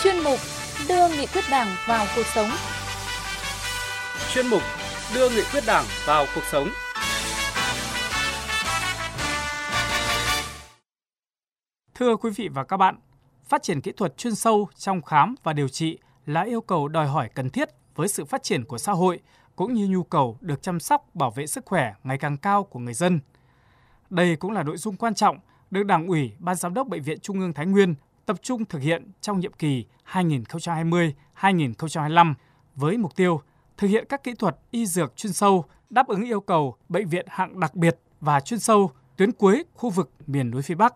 Chuyên mục đưa nghị quyết Đảng vào cuộc sống. Chuyên mục đưa nghị quyết Đảng vào cuộc sống. Thưa quý vị và các bạn, phát triển kỹ thuật chuyên sâu trong khám và điều trị là yêu cầu đòi hỏi cần thiết với sự phát triển của xã hội, cũng như nhu cầu được chăm sóc bảo vệ sức khỏe ngày càng cao của người dân. Đây cũng là nội dung quan trọng được Đảng ủy, Ban Giám đốc Bệnh viện Trung ương Thái Nguyên tập trung thực hiện trong nhiệm kỳ 2020-2025 với mục tiêu thực hiện các kỹ thuật y dược chuyên sâu đáp ứng yêu cầu bệnh viện hạng đặc biệt và chuyên sâu tuyến cuối khu vực miền núi phía Bắc.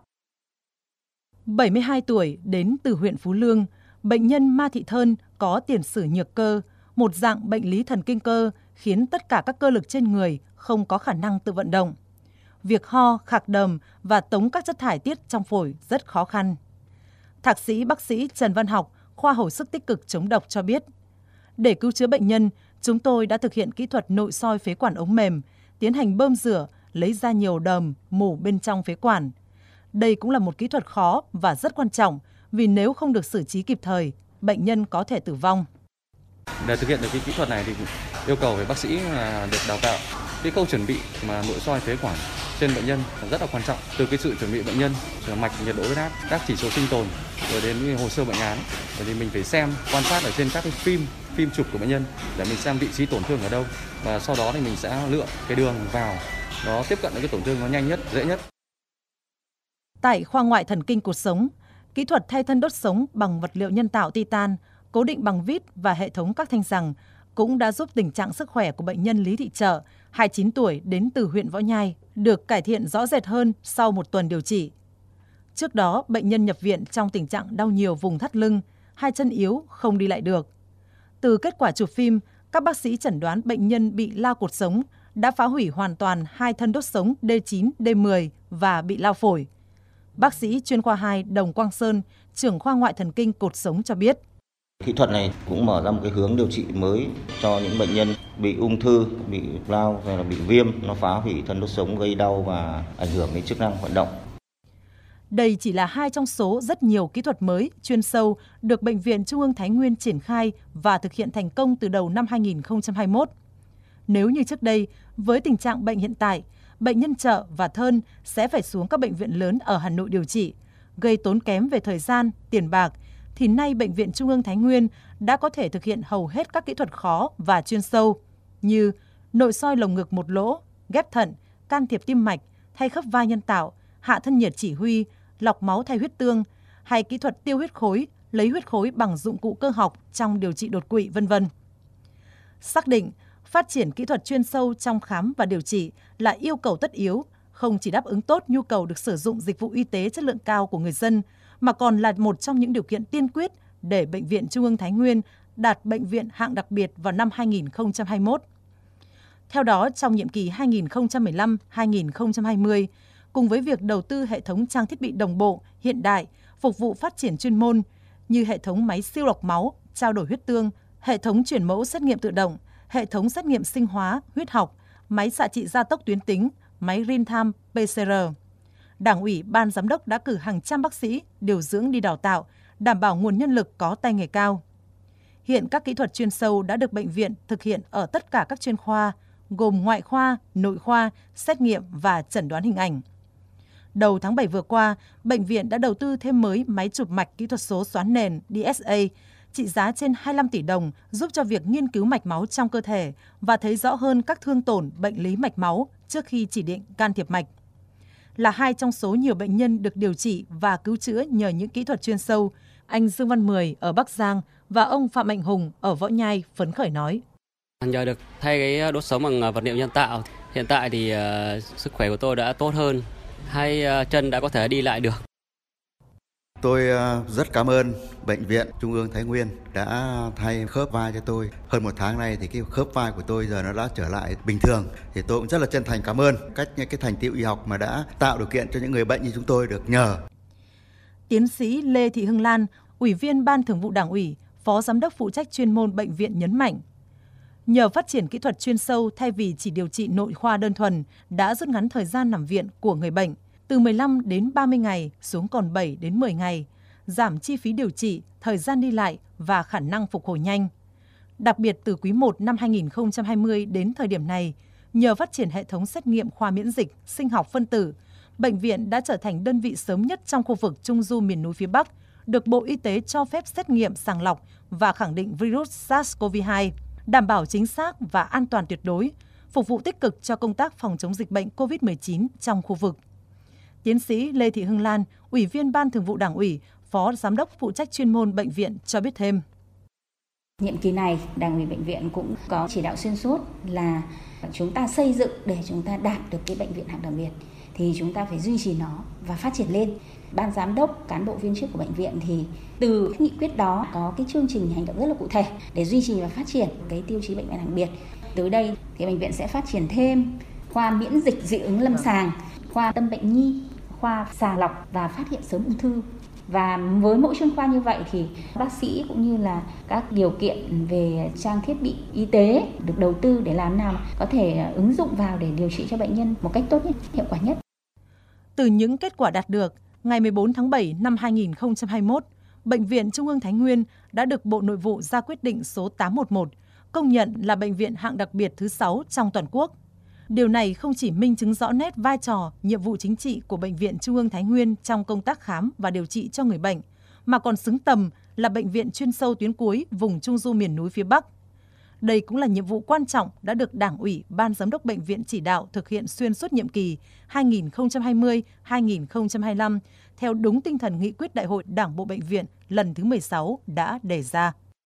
72 tuổi đến từ huyện Phú Lương, bệnh nhân Ma Thị Thơn có tiền sử nhược cơ, một dạng bệnh lý thần kinh cơ khiến tất cả các cơ lực trên người không có khả năng tự vận động. Việc ho, khạc đờm và tống các chất thải tiết trong phổi rất khó khăn. Thạc sĩ bác sĩ Trần Văn Học, khoa hồi sức tích cực chống độc cho biết, để cứu chữa bệnh nhân, chúng tôi đã thực hiện kỹ thuật nội soi phế quản ống mềm, tiến hành bơm rửa, lấy ra nhiều đờm, mủ bên trong phế quản. Đây cũng là một kỹ thuật khó và rất quan trọng vì nếu không được xử trí kịp thời, bệnh nhân có thể tử vong. Để thực hiện được cái kỹ thuật này thì yêu cầu về bác sĩ là được đào tạo. Cái khâu chuẩn bị mà nội soi phế quản trên bệnh nhân rất là quan trọng. Từ cái sự chuẩn bị bệnh nhân, mạch, nhiệt độ, huyết áp, các chỉ số sinh tồn, rồi đến hồ sơ bệnh án. Rồi thì mình phải xem, quan sát ở trên các cái phim chụp của bệnh nhân để mình xem vị trí tổn thương ở đâu. Và sau đó thì mình sẽ lựa cái đường vào, nó tiếp cận đến cái tổn thương nó nhanh nhất, dễ nhất. Tại khoa ngoại thần kinh cột sống, kỹ thuật thay thân đốt sống bằng vật liệu nhân tạo titan, cố định bằng vít và hệ thống các thanh giằng cũng đã giúp tình trạng sức khỏe của bệnh nhân Lý Thị Trợ, 29 tuổi đến từ huyện Võ Nhai, được cải thiện rõ rệt hơn sau một tuần điều trị. Trước đó, bệnh nhân nhập viện trong tình trạng đau nhiều vùng thắt lưng, hai chân yếu, không đi lại được. Từ kết quả chụp phim, các bác sĩ chẩn đoán bệnh nhân bị lao cột sống, đã phá hủy hoàn toàn hai thân đốt sống D9, D10 và bị lao phổi. Bác sĩ chuyên khoa 2 Đồng Quang Sơn, trưởng khoa ngoại thần kinh cột sống cho biết. Kỹ thuật này cũng mở ra một cái hướng điều trị mới cho những bệnh nhân bị ung thư, bị lao hay là bị viêm, nó phá hủy thân đốt sống gây đau và ảnh hưởng đến chức năng vận động. Đây chỉ là hai trong số rất nhiều kỹ thuật mới, chuyên sâu được Bệnh viện Trung ương Thái Nguyên triển khai và thực hiện thành công từ đầu năm 2021. Nếu như trước đây, với tình trạng bệnh hiện tại, bệnh nhân Trợ và Thơn sẽ phải xuống các bệnh viện lớn ở Hà Nội điều trị, gây tốn kém về thời gian, tiền bạc, thì nay Bệnh viện Trung ương Thái Nguyên đã có thể thực hiện hầu hết các kỹ thuật khó và chuyên sâu như nội soi lồng ngực một lỗ, ghép thận, can thiệp tim mạch, thay khớp vai nhân tạo, hạ thân nhiệt chỉ huy, lọc máu thay huyết tương, hay kỹ thuật tiêu huyết khối, lấy huyết khối bằng dụng cụ cơ học trong điều trị đột quỵ, v.v. Xác định phát triển kỹ thuật chuyên sâu trong khám và điều trị là yêu cầu tất yếu, không chỉ đáp ứng tốt nhu cầu được sử dụng dịch vụ y tế chất lượng cao của người dân, mà còn là một trong những điều kiện tiên quyết để Bệnh viện Trung ương Thái Nguyên đạt bệnh viện hạng đặc biệt vào năm 2021. Theo đó, trong nhiệm kỳ 2015-2020, cùng với việc đầu tư hệ thống trang thiết bị đồng bộ, hiện đại, phục vụ phát triển chuyên môn như hệ thống máy siêu lọc máu, trao đổi huyết tương, hệ thống chuyển mẫu xét nghiệm tự động, hệ thống xét nghiệm sinh hóa, huyết học, máy xạ trị gia tốc tuyến tính, máy real-time PCR. Đảng ủy, Ban Giám đốc đã cử hàng trăm bác sĩ điều dưỡng đi đào tạo, đảm bảo nguồn nhân lực có tay nghề cao. Hiện các kỹ thuật chuyên sâu đã được bệnh viện thực hiện ở tất cả các chuyên khoa, gồm ngoại khoa, nội khoa, xét nghiệm và chẩn đoán hình ảnh. Đầu tháng 7 vừa qua, bệnh viện đã đầu tư thêm mới máy chụp mạch kỹ thuật số xoắn nền DSA, trị giá trên 25 tỷ đồng, giúp cho việc nghiên cứu mạch máu trong cơ thể và thấy rõ hơn các thương tổn bệnh lý mạch máu trước khi chỉ định can thiệp mạch. Là hai trong số nhiều bệnh nhân được điều trị và cứu chữa nhờ những kỹ thuật chuyên sâu, anh Dương Văn Mười ở Bắc Giang và ông Phạm Mạnh Hùng ở Võ Nhai phấn khởi nói. Nhờ được thay cái đốt sống bằng vật liệu nhân tạo, hiện tại thì sức khỏe của tôi đã tốt hơn, hai chân đã có thể đi lại được. Tôi rất cảm ơn Bệnh viện Trung ương Thái Nguyên đã thay khớp vai cho tôi. Hơn một tháng nay thì cái khớp vai của tôi giờ nó đã trở lại bình thường. Thì tôi cũng rất là chân thành cảm ơn những cái thành tựu y học mà đã tạo điều kiện cho những người bệnh như chúng tôi được nhờ. Tiến sĩ Lê Thị Hương Lan, Ủy viên Ban Thường vụ Đảng ủy, Phó Giám đốc phụ trách chuyên môn bệnh viện nhấn mạnh, nhờ phát triển kỹ thuật chuyên sâu thay vì chỉ điều trị nội khoa đơn thuần đã rút ngắn thời gian nằm viện của người bệnh từ 15 đến 30 ngày xuống còn 7 đến 10 ngày, giảm chi phí điều trị, thời gian đi lại và khả năng phục hồi nhanh. Đặc biệt từ quý 1 năm 2020 đến thời điểm này, nhờ phát triển hệ thống xét nghiệm khoa miễn dịch, sinh học phân tử, bệnh viện đã trở thành đơn vị sớm nhất trong khu vực Trung du miền núi phía Bắc, được Bộ Y tế cho phép xét nghiệm sàng lọc và khẳng định virus SARS-CoV-2, đảm bảo chính xác và an toàn tuyệt đối, phục vụ tích cực cho công tác phòng chống dịch bệnh COVID-19 trong khu vực. Tiến sĩ Lê Thị Hương Lan, Ủy viên Ban Thường vụ Đảng ủy, Phó Giám đốc phụ trách chuyên môn bệnh viện cho biết thêm. Nhiệm kỳ này, Đảng ủy bệnh viện cũng có chỉ đạo xuyên suốt là chúng ta xây dựng để chúng ta đạt được cái bệnh viện hạng đặc biệt thì chúng ta phải duy trì nó và phát triển lên. Ban giám đốc, cán bộ viên chức của bệnh viện thì từ nghị quyết đó có cái chương trình hành động rất là cụ thể để duy trì và phát triển cái tiêu chí bệnh viện đặc biệt. Tới đây thì bệnh viện sẽ phát triển thêm khoa miễn dịch dị ứng lâm sàng, khoa tâm bệnh nhi, khoa sàng lọc và phát hiện sớm ung thư. Và với mỗi chuyên khoa như vậy thì bác sĩ cũng như là các điều kiện về trang thiết bị y tế được đầu tư để làm nào có thể ứng dụng vào để điều trị cho bệnh nhân một cách tốt nhất, hiệu quả nhất. Từ những kết quả đạt được, ngày 14 tháng 7 năm 2021, Bệnh viện Trung ương Thái Nguyên đã được Bộ Nội vụ ra quyết định số 811, công nhận là bệnh viện hạng đặc biệt thứ 6 trong toàn quốc. Điều này không chỉ minh chứng rõ nét vai trò, nhiệm vụ chính trị của Bệnh viện Trung ương Thái Nguyên trong công tác khám và điều trị cho người bệnh, mà còn xứng tầm là bệnh viện chuyên sâu tuyến cuối vùng Trung du miền núi phía Bắc. Đây cũng là nhiệm vụ quan trọng đã được Đảng ủy, Ban Giám đốc Bệnh viện chỉ đạo thực hiện xuyên suốt nhiệm kỳ 2020-2025 theo đúng tinh thần nghị quyết Đại hội Đảng bộ Bệnh viện lần thứ 16 đã đề ra.